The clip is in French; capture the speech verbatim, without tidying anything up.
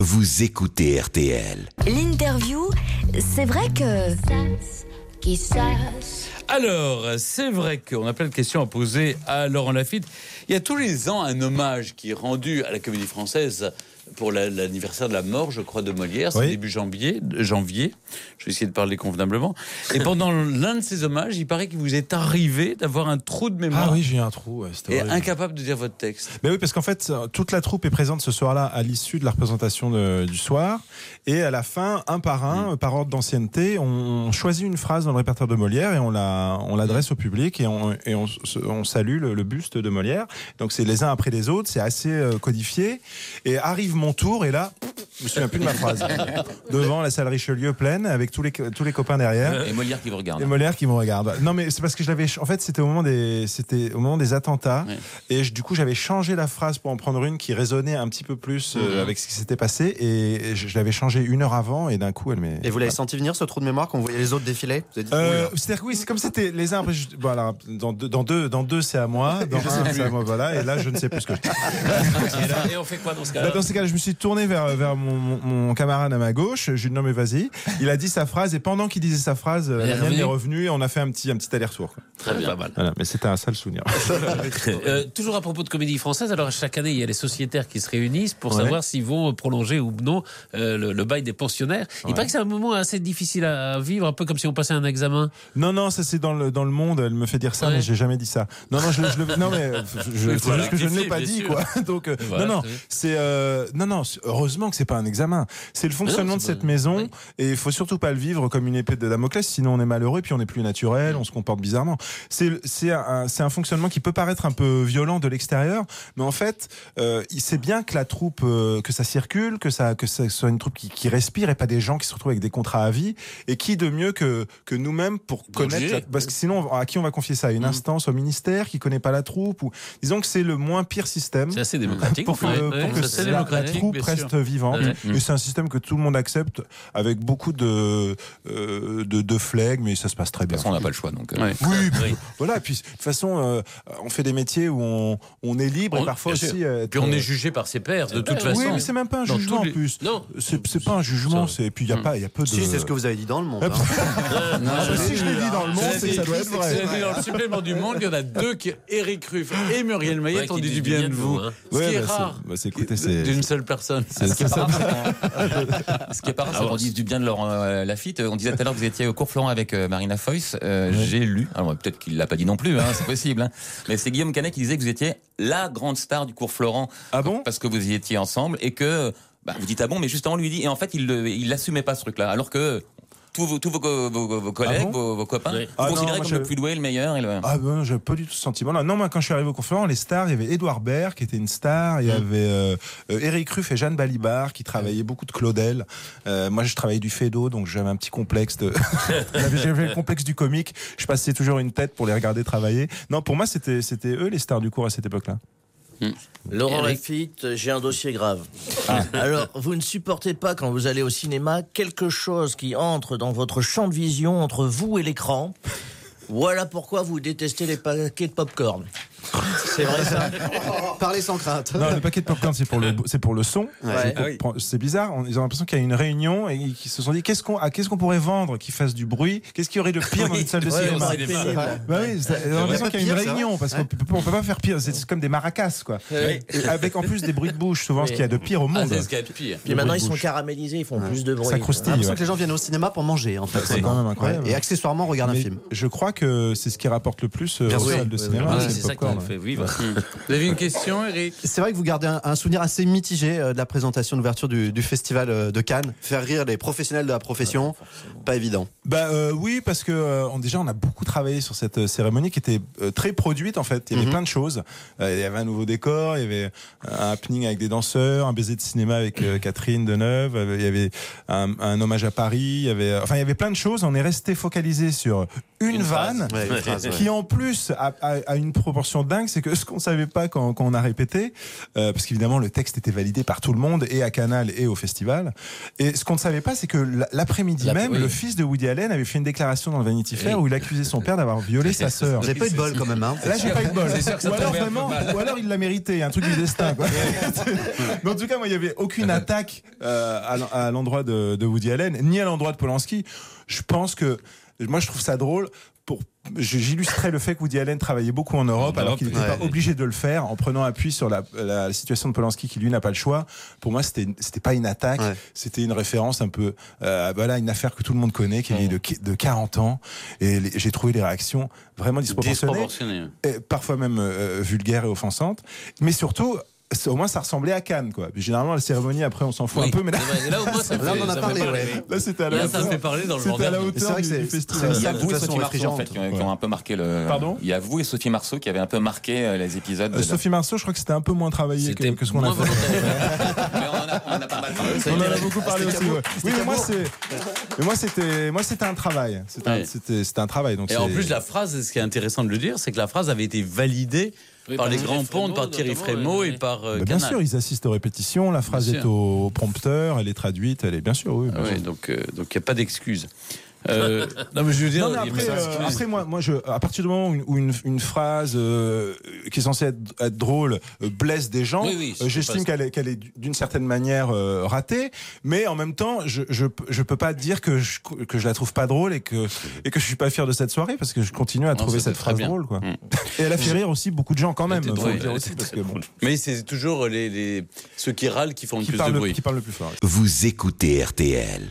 Vous écoutez R T L. L'interview, c'est vrai que... Alors, c'est vrai qu'on a plein de questions à poser à Laurent Lafitte. Il y a tous les ans un hommage qui est rendu à la Comédie Française pour la, l'anniversaire de la mort, je crois, de Molière. C'est oui. début janvier, janvier. Je vais essayer de parler convenablement. Et pendant l'un de ces hommages, il paraît qu'il vous est arrivé d'avoir un trou de mémoire. Ah oui, j'ai eu un trou. Ouais, et horrible. incapable de dire votre texte. Mais oui, parce qu'en fait, toute la troupe est présente ce soir-là à l'issue de la représentation de, du soir. Et à la fin, un par un, mmh. par ordre d'ancienneté, on choisit une phrase dans le répertoire de Molière et on, la, on l'adresse au public et on, et on, on salue le, le buste de Molière. Donc c'est les uns après les autres, c'est assez euh, codifié. Et arrive mon tour et là, je me souviens plus de ma phrase. Devant la salle Richelieu pleine, avec tous les, tous les copains derrière. Et Molière qui vous regarde. Et Molière qui me regarde. Non, mais c'est parce que je l'avais. En fait, c'était au moment des, c'était au moment des attentats. Ouais. Et je, du coup, j'avais changé la phrase pour en prendre une qui résonnait un petit peu plus euh, mmh. avec ce qui s'était passé. Et je, je l'avais changé une heure avant. Et d'un coup, elle m'est. Et vous l'avez senti venir ce trou de mémoire quand vous voyez les autres défiler? Vous avez dit, euh, C'est-à-dire que oui, c'est comme c'était les uns après. Je, voilà, dans deux, dans deux, dans deux, c'est à moi. Dans un, c'est à moi. Voilà. Et là, je ne sais plus ce que je dis. Et, là, et on fait quoi dans ce cas-là? Là, dans ces cas-là, je me suis tourné vers vers mon, mon, mon camarade à ma gauche. Je lui ai dit non mais vas-y. Il a dit sa phrase et pendant qu'il disait sa phrase, la mienne est revenue et on a fait un petit un petit aller-retour. Quoi. Très bien. Pas mal. Voilà, mais c'était un sale souvenir. euh, toujours à propos de Comédie Française, alors chaque année il y a les sociétaires qui se réunissent pour ouais. savoir s'ils vont prolonger ou non euh, le, le bail des pensionnaires. Il ouais. paraît que c'est un moment assez difficile à vivre, un peu comme si on passait un examen. Non non, ça c'est dans le dans le monde. Elle me fait dire ça, ouais. mais j'ai jamais dit ça. Non non, je, je le non mais je, je, c'est juste que je ne l'ai pas dit sûr. quoi. Donc euh, voilà, non non, c'est euh, non non. Heureusement que c'est pas un examen. C'est le fonctionnement non, de cette pas... maison ouais. et il faut surtout pas le vivre comme une épée de Damoclès, sinon on est malheureux et puis on est plus naturel, on se comporte bizarrement. C'est c'est un c'est un fonctionnement qui peut paraître un peu violent de l'extérieur, mais en fait, euh, c'est bien que la troupe euh, que ça circule, que ça que ça soit une troupe qui, qui respire et pas des gens qui se retrouvent avec des contrats à vie. Et qui de mieux que que nous-mêmes pour Donc connaître la, parce que sinon à qui on va confier ça, à une mmh. instance au ministère qui connaît pas la troupe ou disons que c'est le moins pire système. C'est assez démocratique pour que, ouais, pour ouais, que c'est la, la troupe reste vivante. Ouais. Et c'est un système que tout le monde accepte avec beaucoup de euh, de, de flegme, mais ça se passe très bien. De toute façon, on n'a pas le choix, donc. Euh... Ouais. Oui, oui. Voilà. Puis de toute façon, euh, on fait des métiers où on, on est libre on, et parfois aussi. Euh, puis on est jugé par ses pairs, de toute façon. Oui, mais c'est même pas un dans jugement les... en plus. Non, c'est, c'est pas un jugement. C'est et puis il y a pas, il y a peu de. Si, c'est ce que vous avez dit dans le Monde. Hein. non, non, si je l'ai dit dans le Monde, c'est que ça doit être vrai. Dans le supplément du Monde, il y en a deux qui, Éric Ruff et Muriel Mayet, ont dit du bien de vous. Ce qui est rare. D'une seule personne. Ce qui est pas rare, c'est qu'on dise du bien de Laurent Lafitte. On disait tout à l'heure que vous étiez au cours Florent avec Marina Foïs. Euh, ouais. J'ai lu, alors peut-être qu'il l'a pas dit non plus, hein, c'est possible, hein, mais c'est Guillaume Canet qui disait que vous étiez la grande star du cours Florent. Ah bon? Parce que vous y étiez ensemble et que, bah, vous dites ah bon, mais justement lui dit, et en fait il il l'assumait pas ce truc-là, alors que tous vos, tous vos, vos, vos collègues, ah bon vos, vos copains, oui. vous ah considérez non, comme je... le plus doué, le meilleur et le... Ah ben, j'avais pas du tout ce sentiment-là. Non, moi, quand je suis arrivé au cours Florent, les stars, il y avait Édouard Baird, qui était une star, il y mmh. avait euh, Éric Ruff et Jeanne Balibar, qui travaillaient mmh. beaucoup de Claudel. Euh, moi, je travaillais du Fédo, donc j'avais un petit complexe de... j'avais le complexe du comique. Je passais toujours une tête pour les regarder travailler. Non, pour moi, c'était, c'était eux, les stars du cours à cette époque-là. Mmh. Laurent Lafitte, j'ai un dossier grave. Ah. Alors, vous ne supportez pas, quand vous allez au cinéma, quelque chose qui entre dans votre champ de vision entre vous et l'écran. Voilà pourquoi vous détestez les paquets de pop-corn. C'est vrai ça. Parlez sans crainte. Non, le paquet de popcorn c'est pour le c'est pour le son. Ouais. C'est, pour, ah oui. c'est bizarre. Ils ont l'impression qu'il y a une réunion et qu'ils se sont dit qu'est-ce qu'on ah, qu'est-ce qu'on pourrait vendre qui fasse du bruit. Qu'est-ce qu'il y aurait de pire dans une salle de ouais, cinéma ouais, bah oui, ils ont l'impression qu'il y a une pire, réunion parce qu'on peut, on peut pas faire pire. C'est comme des maracas quoi. Oui. Avec en plus des bruits de bouche. Souvent oui. ce qu'il y a de pire au monde. Ah, c'est ce qu'il y a de pire. Puis maintenant ils sont caramélisés, ils font ouais. plus de bruit. Ça croustille. J'ai l'impression que les gens viennent au cinéma pour manger en fait. C'est quand même incroyable. Et accessoirement regarder un film. Je crois que c'est ce qui rapporte le plus aux salles de cinéma. C'est ça qui nous fait vivre. Vous avez une question, Eric? C'est vrai que vous gardez un, un souvenir assez mitigé euh, de la présentation d'ouverture du, du festival euh, de Cannes. Faire rire les professionnels de la profession, ouais, pas évident. Bah euh, oui, parce que euh, on, déjà on a beaucoup travaillé sur cette euh, cérémonie qui était euh, très produite en fait. Il y avait mm-hmm. plein de choses. Euh, il y avait un nouveau décor, il y avait un happening avec des danseurs, un baiser de cinéma avec euh, Catherine Deneuve. Euh, il y avait un, un hommage à Paris. Il y avait, enfin il y avait plein de choses. On est resté focalisé sur une, Une vanne Ouais, une phrase, ouais. qui en plus a, a, a une proportion dingue, c'est que ce qu'on savait pas quand, quand on a répété, euh, parce qu'évidemment le texte était validé par tout le monde et à Canal et au festival, et ce qu'on ne savait pas, c'est que l'après-midi La- même, oui. le fils de Woody Allen avait fait une déclaration dans le Vanity Fair Oui. où il accusait son père d'avoir violé sa sœur. Vous n'avez pas eu de bol quand même, hein. Là, j'ai pas eu de bol. C'est sûr que ça Ou alors tombait un peu vraiment, mal. ou alors il l'a mérité, un truc du destin, quoi. Mais en tout cas, moi, il y avait aucune attaque euh, à l'en- à l'endroit de, de Woody Allen, ni à l'endroit de Polanski. Je pense que, moi, je trouve ça drôle. Pour, j'illustrais le fait que Woody Allen travaillait beaucoup en Europe, En alors Europe, qu'il n'était ouais. pas obligé de le faire, en prenant appui sur la, la situation de Polanski, qui lui n'a pas le choix. Pour moi, c'était, c'était pas une attaque, Ouais. c'était une référence un peu, euh, voilà, une affaire que tout le monde connaît, qui est de, de quarante ans. Et les- j'ai trouvé les réactions vraiment disproportionnées, Disproportionné. et parfois même euh, vulgaires et offensantes. Mais surtout, c'est- au moins, ça ressemblait à Cannes, quoi. Puis, généralement, la cérémonie, après, on s'en fout Oui. un peu, mais là, C'est vrai. Là, au moins, ça Là, fait- on en a ça parlé, fait parler. ouais. là, c'était à la Là, ça hauteur. fait parler dans le C'était à la journal. C'est hauteur vrai que du, c'est- du festival. Il y a de vous et façon Sophie Marceau en fait, réfrigérante. qui, ont- qui ont un peu marqué le. Pardon Il y a vous et Sophie Marceau qui avaient un peu marqué euh, les épisodes. Euh, de- Sophie Marceau, je crois que c'était un peu moins travaillé que, C'était que ce qu'on a moins fait. volontaire. Mais on en a, on en a pas mal parlé. On en a beaucoup parlé aussi. Caveau. Ouais. C'était Oui, mais moi, Caveau. c'est, mais moi, c'était, moi, c'était un travail. C'était, un, Ouais. c'était, c'était un travail. Donc Et c'est- en plus, la phrase, ce qui est intéressant de le dire, c'est que la phrase avait été validée Oui, par par les Thierry grands pontes, par Frémaux, Thierry notamment, Frémaux ouais, et ouais. par euh, Bah, bien Canal. sûr, ils assistent aux répétitions. La phrase Bien est sûr. au prompteur, elle est traduite, elle est bien sûr. Oui, bien Ah ouais, sûr. donc il euh, donc, n'y a pas d'excuse. Euh, non, mais je veux dire. Non, mais après, il- euh, après moi, moi, je, à partir du moment où une, où une, une phrase euh, qui est censée être, être drôle euh, blesse des gens, Oui, oui, euh, c'est j'estime pas- qu'elle est, qu'elle est d'une certaine manière euh, ratée. Mais en même temps, je, je, je peux pas dire que je, que je la trouve pas drôle et que et que je suis pas fier de cette soirée parce que je continue à Non, trouver c'était cette très phrase bien. drôle, quoi. Mm. Et elle a fait rire aussi beaucoup de gens quand même. C'était Faut drôle, le dire elle aussi était parce que très bon, Mais c'est toujours les, les, ceux qui râlent qui font le qui plus de parle, bruit. qui parle le plus fort. Vous écoutez R T L.